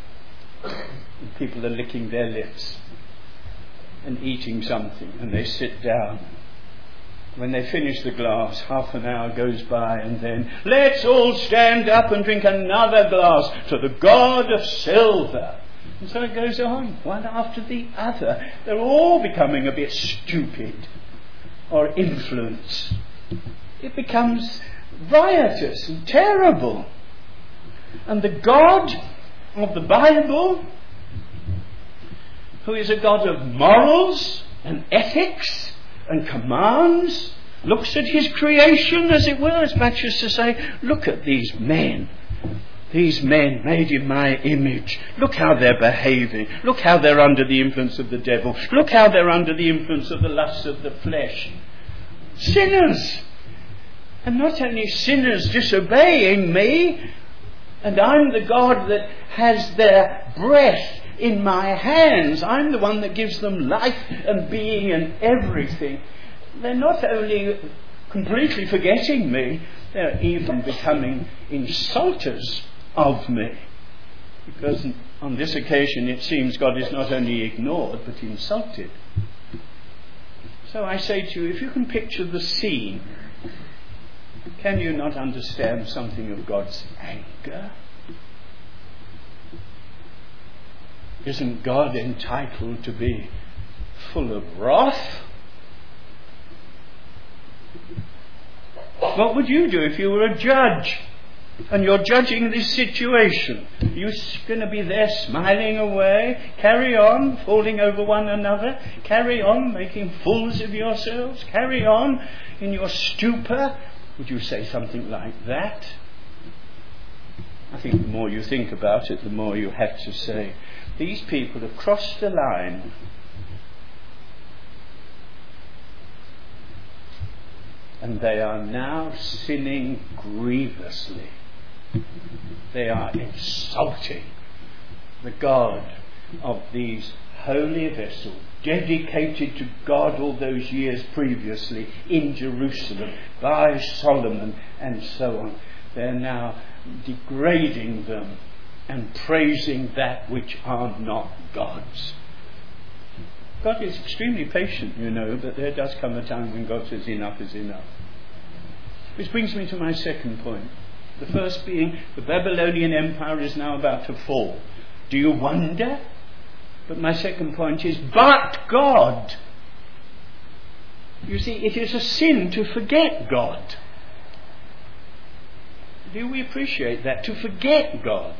And people are licking their lips and eating something, and they sit down. When they finish the glass, half an hour goes by, and then let's all stand up and drink another glass to the god of silver. And so it goes on, one after the other. They're all becoming a bit stupid or influenced. It becomes riotous and terrible. And the God of the Bible, who is a God of morals and ethics and commands, looks at his creation, as it were, as much as to say, look at these men. These men made in my image. Look how they're behaving. Look how they're under the influence of the devil. Look how they're under the influence of the lusts of the flesh. Sinners. And not only sinners disobeying me, and I'm the God that has their breath in my hands. I'm the one that gives them life and being and everything. They're not only completely forgetting me, they're even becoming insulters of me. Because on this occasion it seems God is not only ignored but insulted. So I say to you, if you can picture the scene, can you not understand something of God's anger? Isn't God entitled to be full of wrath? What would you do if you were a judge and you're judging this situation? You're going to be there smiling away, carry on falling over one another, carry on making fools of yourselves, carry on in your stupor? Would you say something like that? I think the more you think about it, the more you have to say, these people have crossed the line. And they are now sinning grievously. They are insulting the God of these holy vessels, dedicated to God all those years previously in Jerusalem by Solomon and so on. They're now degrading them and praising that which are not God's. God is extremely patient, you know, but there does come a time when God says enough is enough. Which brings me to my second point. The first being, the Babylonian Empire is now about to fall. Do you wonder? But my second point is, but God. You see, it is a sin to forget God. Do we appreciate that? To forget God.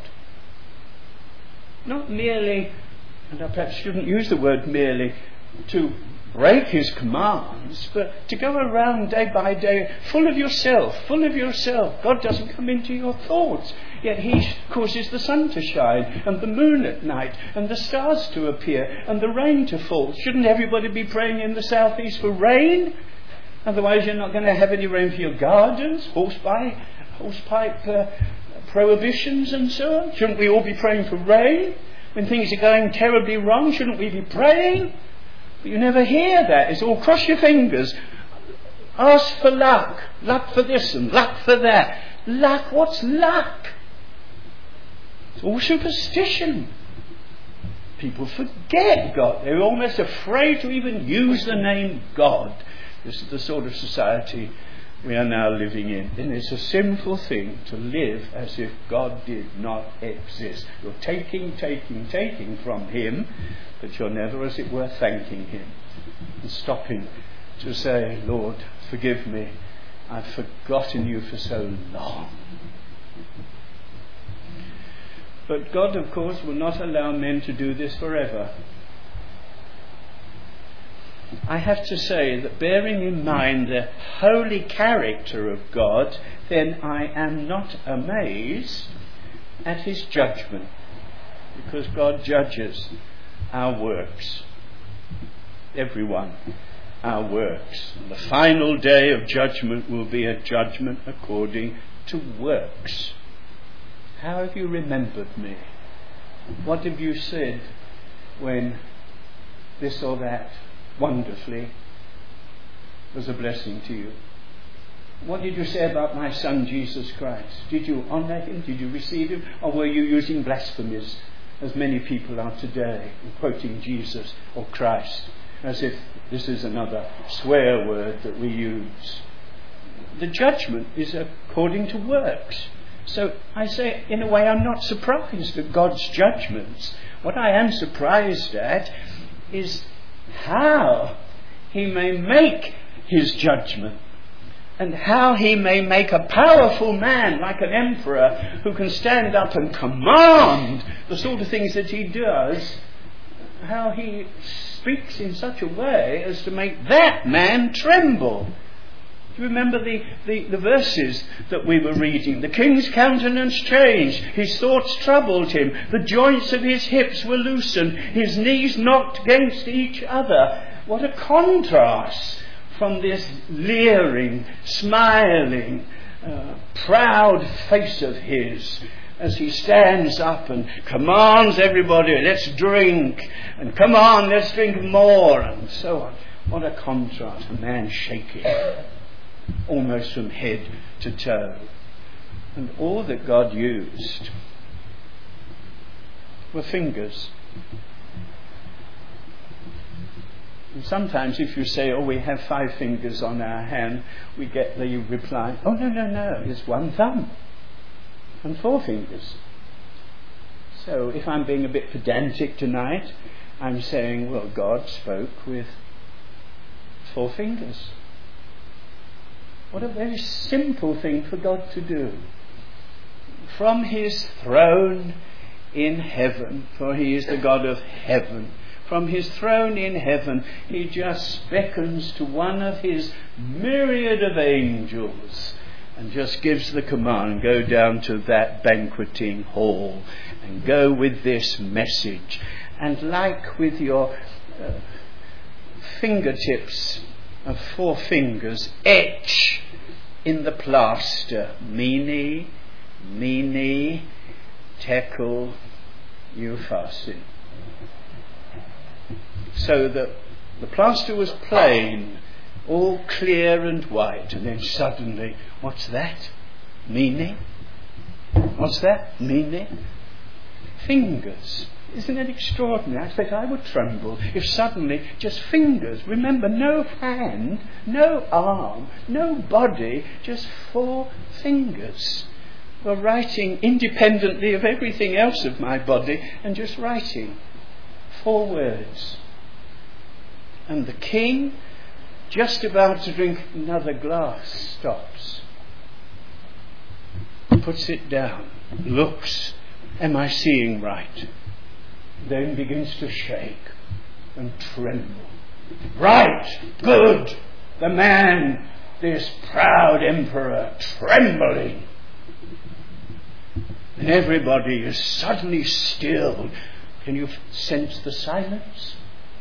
Not merely, and I perhaps shouldn't use the word merely, to break his commands, but to go around day by day full of yourself. God doesn't come into your thoughts, yet he causes the sun to shine and the moon at night and the stars to appear and the rain to fall. Shouldn't everybody be praying in the southeast for rain? Otherwise you're not going to have any rain for your gardens, hosepipe prohibitions and so on. Shouldn't we all be praying for rain? When things are going terribly wrong, shouldn't we be praying? But you never hear that. It's all cross your fingers. Ask for luck. Luck for this and luck for that. Luck? What's luck? It's all superstition. People forget God. They're almost afraid to even use the name God. This is the sort of society we are now living in. And it's a sinful thing to live as if God did not exist. You're taking from him, but you're never, as it were, thanking him and stopping to say, Lord, forgive me, I've forgotten you for so long. But God, of course, will not allow men to do this forever. I have to say that, bearing in mind the holy character of God, then I am not amazed at his judgment, because God judges our works, everyone, our works. And the final day of judgment will be a judgment according to works. How have you remembered me? What have you said when this or that wonderfully was a blessing to you? What did you say about my son Jesus Christ? Did you honour him? Did you receive him? Or were you using blasphemies, as many people are today, quoting Jesus or Christ, as if this is another swear word that we use? The judgment is according to works. So I say, in a way, I'm not surprised at God's judgments. What I am surprised at is how he may make his judgment, and how he may make a powerful man like an emperor who can stand up and command the sort of things that he does, how he speaks in such a way as to make that man tremble. Do you remember the verses that we were reading? The king's countenance changed. His thoughts troubled him. The joints of his hips were loosened. His knees knocked against each other. What a contrast from this leering, smiling, proud face of his as he stands up and commands everybody, let's drink, and come on, let's drink more, and so on. What a contrast. A man shaking almost from head to toe. And all that God used were fingers. And sometimes if you say, we have 5 fingers on our hand, we get the reply, no, it's 1 thumb and 4 fingers. So if I'm being a bit pedantic tonight, I'm saying, well, God spoke with 4 fingers. What a very simple thing for God to do. From his throne in heaven, for he is the God of heaven, from his throne in heaven, he just beckons to one of his myriad of angels and just gives the command, go down to that banqueting hall and go with this message. And like with your fingertips of 4 fingers, etch in the plaster, Mene, Mene, Tekel, Upharsin. So that the plaster was plain, all clear and white, and then suddenly, what's that? Mene? What's that? Mene? Fingers. Isn't it extraordinary? I expect I would tremble if suddenly just fingers. Remember, no hand, no arm, no body, just 4 fingers were writing independently of everything else of my body and just writing 4 words. And the king, just about to drink another glass, stops, puts it down, looks, am I seeing right? Then begins to shake and tremble. Right, good, the man, this proud emperor, trembling. And everybody is suddenly stilled. Can you sense the silence?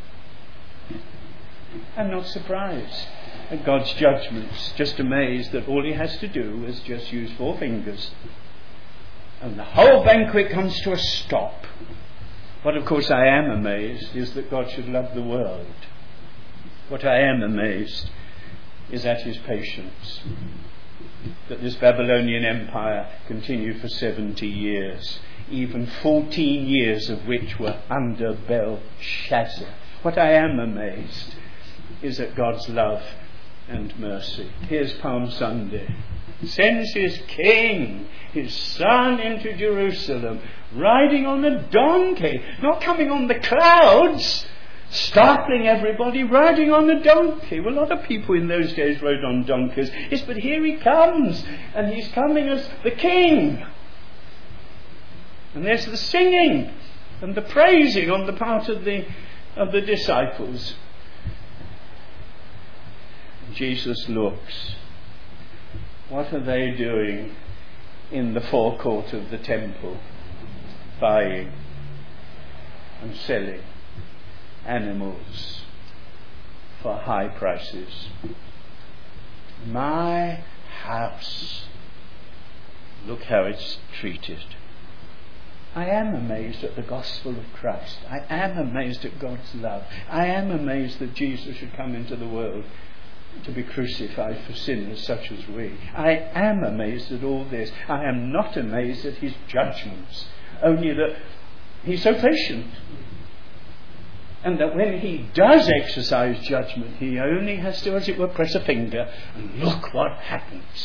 I'm not surprised at God's judgments, just amazed that all he has to do is just use 4 fingers. And the whole banquet comes to a stop. What of course I am amazed is that God should love the world. What I am amazed is at his patience. That this Babylonian Empire continued for 70 years, even 14 years of which were under Belshazzar. What I am amazed is at God's love and mercy. Here's Palm Sunday. Sends his king, his son, into Jerusalem, riding on a donkey, not coming on the clouds, startling everybody, riding on a donkey. Well, a lot of people in those days rode on donkeys. Yes, but here he comes, and he's coming as the king. And there's the singing and the praising on the part of the disciples. Jesus looks. What are they doing in the forecourt of the temple? Buying and selling animals for high prices. My house, look how it's treated. I am amazed at the gospel of Christ. I am amazed at God's love. I am amazed that Jesus should come into the world to be crucified for sinners such as we. I am amazed at all this. I am not amazed at his judgments, only that he's so patient. And that when he does exercise judgment, he only has to, as it were, press a finger and look what happens.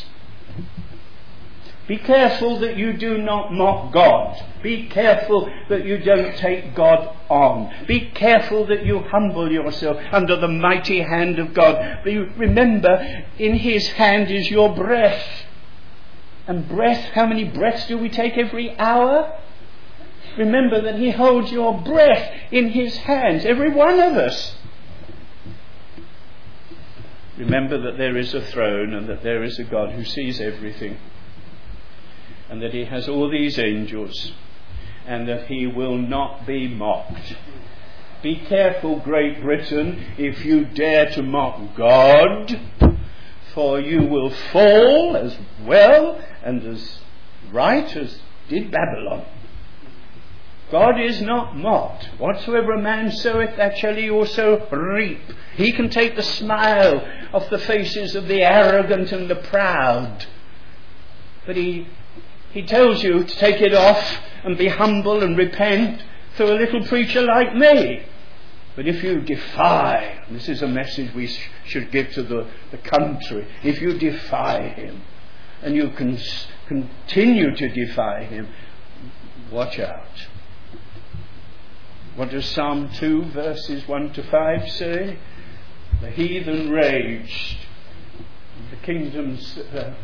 Be careful that you do not mock God. Be careful that you don't take God on. Be careful that you humble yourself under the mighty hand of God. But you remember, in his hand is your breath. And breath, how many breaths do we take every hour? Remember that he holds your breath in his hands, every one of us. Remember that there is a throne and that there is a God who sees everything. And that he has all these angels, and that he will not be mocked. Be careful, Great Britain, if you dare to mock God, for you will fall as well and as right as did Babylon. God is not mocked. Whatsoever a man soweth, that shall he also reap. He can take the smile off the faces of the arrogant and the proud, but he tells you to take it off and be humble and repent through a little preacher like me. But if you defy, and this is a message we should give to the country, if you defy him and you can continue to defy him, watch out. What does Psalm 2 verses 1 to 5 say? The heathen raged. The kingdoms...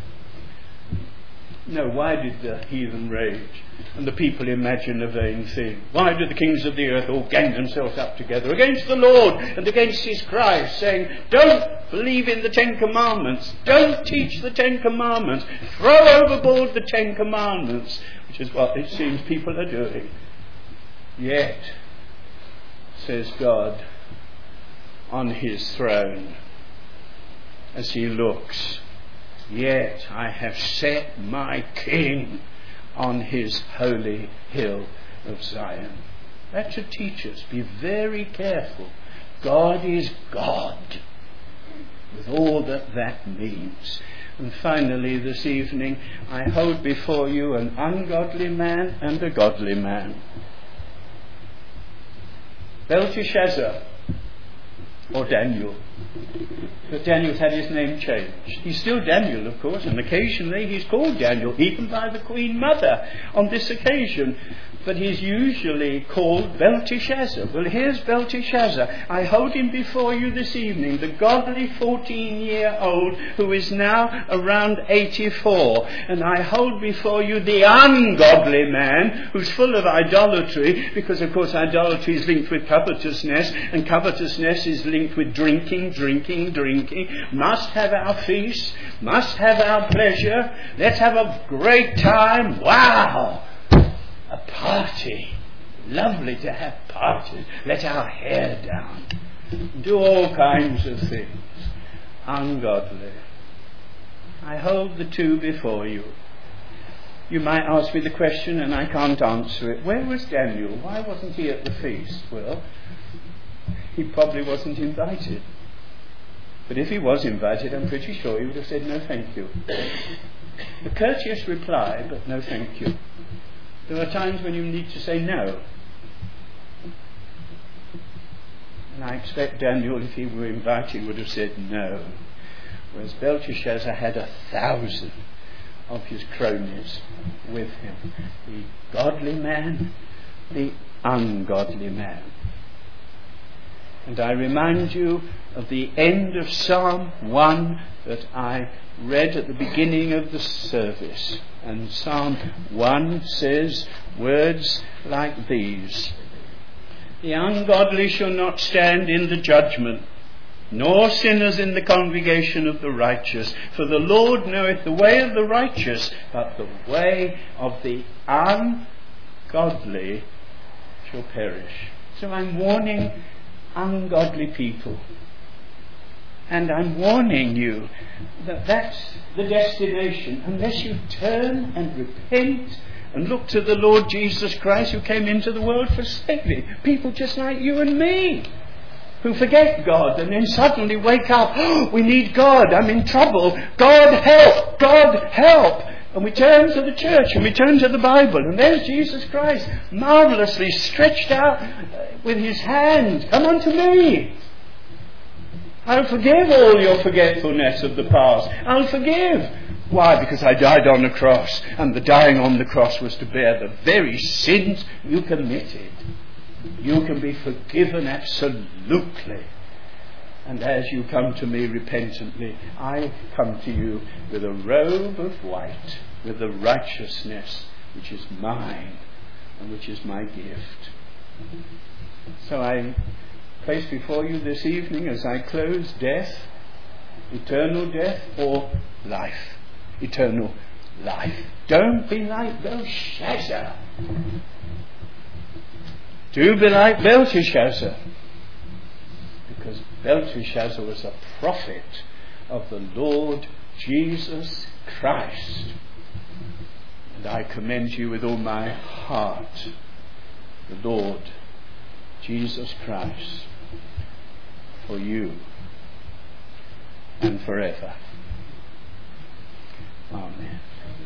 why did the heathen rage? And the people imagine a vain thing. Why do the kings of the earth all gang themselves up together against the Lord and against his Christ, saying, don't believe in the 10 Commandments. Don't teach the 10 Commandments. Throw overboard the 10 Commandments. Which is what it seems people are doing. Yet, says God, on his throne, as he looks, yet I have set my King on his holy hill of Zion. That should teach us. Be very careful. God is God, with all that means. And finally this evening, I hold before you an ungodly man and a godly man. Belteshazzar, or Daniel. But Daniel's had his name changed. He's still Daniel, of course, and occasionally he's called Daniel, even by the Queen Mother on this occasion. But he's usually called Belteshazzar. Well, here's Belteshazzar. I hold him before you this evening, the godly 14-year-old who is now around 84. And I hold before you the ungodly man who's full of idolatry, because, of course, idolatry is linked with covetousness, and covetousness is linked with drinking. Must have our feast, must have our pleasure. Let's have a great time. Wow! A party. Lovely to have parties. Let our hair down. Do all kinds of things. Ungodly. I hold the two before you. You might ask me the question and I can't answer it. Where was Daniel? Why wasn't he at the feast? Well, he probably wasn't invited. But if he was invited, I'm pretty sure he would have said no thank you. A courteous reply, but no thank you. There are times when you need to say no. And I expect Daniel, if he were invited, would have said no. Whereas Belteshazzar had 1,000 of his cronies with him. The godly man, the ungodly man. And I remind you of the end of Psalm 1 that I read at the beginning of the service. And Psalm 1 says words like these: the ungodly shall not stand in the judgment, nor sinners in the congregation of the righteous. For the Lord knoweth the way of the righteous, but the way of the ungodly shall perish. So I'm warning ungodly people. And I'm warning you that that's the destination. Unless you turn and repent and look to the Lord Jesus Christ, who came into the world for saving people just like you and me, who forget God and then suddenly wake up, oh, we need God, I'm in trouble, God help, God help. And we turn to the church and we turn to the Bible, and there's Jesus Christ marvellously stretched out with his hand. Come unto me. I'll forgive all your forgetfulness of the past. I'll forgive. Why? Because I died on the cross, and the dying on the cross was to bear the very sins you committed. You can be forgiven absolutely. And as you come to me repentantly, I come to you with a robe of white, with the righteousness which is mine and which is my gift. So I place before you this evening, as I close, death, eternal death, or life, eternal life. Don't be like Belshazzar. Do be like Belteshazzar. Because Belteshazzar was a prophet of the Lord Jesus Christ. And I commend you with all my heart, the Lord Jesus Christ, for you and forever. Amen.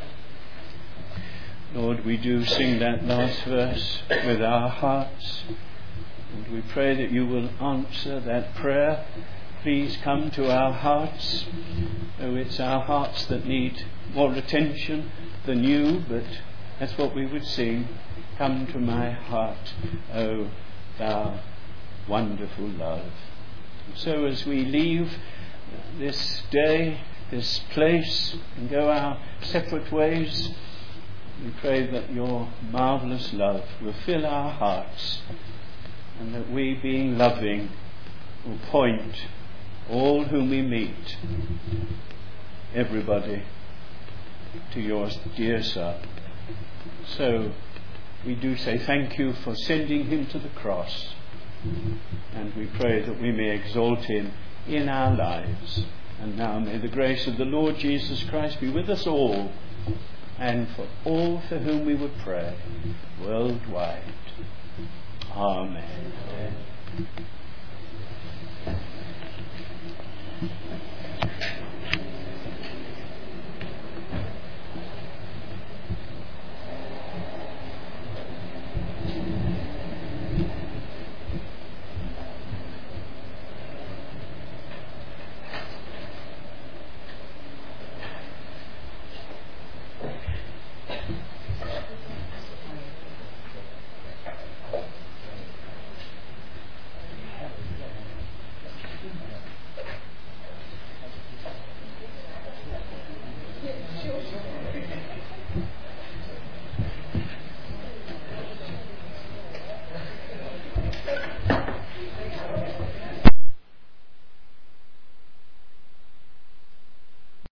Lord, we do sing that last verse with our hearts, and we pray that you will answer that prayer. Please come to our hearts. Oh, it's our hearts that need more attention than you, but that's what we would sing. Come to my heart, oh thou wonderful love. And so as we leave this day, this place, and go our separate ways, we pray that your marvellous love will fill our hearts, and that we, being loving, will point all whom we meet, everybody, to your dear Son. So we do say thank you for sending him to the cross, and we pray that we may exalt him in our lives. And now may the grace of the Lord Jesus Christ be with us all, and for all for whom we would pray worldwide. Amen.